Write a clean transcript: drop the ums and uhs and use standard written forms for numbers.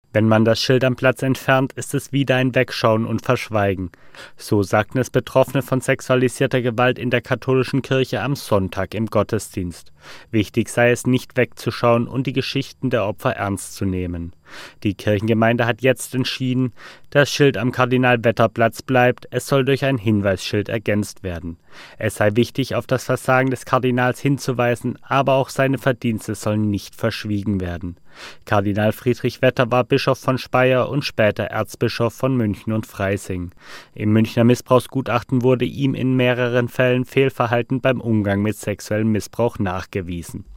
Wenn man das Schild am Platz entfernt, ist es wieder ein Wegschauen und Verschweigen. So sagten es Betroffene von sexualisierter Gewalt in der katholischen Kirche am Sonntag im Gottesdienst. Wichtig sei es, nicht wegzuschauen und die Geschichten der Opfer ernst zu nehmen. Die Kirchengemeinde hat jetzt entschieden, das Schild am Kardinal-Wetter-Platz bleibt, es soll durch ein Hinweisschild ergänzt werden. Es sei wichtig, auf das Versagen des Kardinals hinzuweisen, aber auch seine Verdienste sollen nicht verschwiegen werden. Kardinal Friedrich Wetter war Bischof von Speyer und später Erzbischof von München und Freising. Im Münchner Missbrauchsgutachten wurde ihm in mehreren Fällen Fehlverhalten beim Umgang mit sexuellem Missbrauch nachgewiesen.